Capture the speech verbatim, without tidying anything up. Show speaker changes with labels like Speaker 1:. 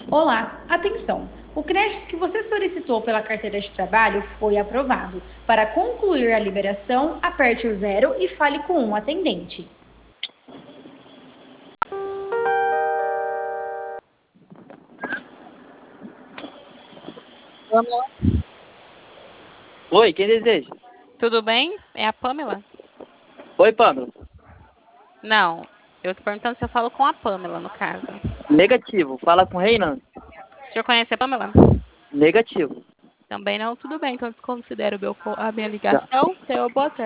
Speaker 1: Olá, atenção! O crédito que você solicitou pela carteira de trabalho foi aprovado. Para concluir a liberação, aperte o zero e fale com um atendente.
Speaker 2: Oi, quem deseja?
Speaker 3: Tudo bem? É a Pamela?
Speaker 2: Oi, Pamela.
Speaker 3: Não, eu tô perguntando se eu falo com a Pamela, no caso.
Speaker 2: Negativo. Fala com o Reinan.
Speaker 3: O senhor conhece a Pamela?
Speaker 2: Negativo.
Speaker 3: Também não, tudo bem, então desconsidero o meu co- a minha
Speaker 2: Tá.
Speaker 3: ligação. Tenha uma boa tarde.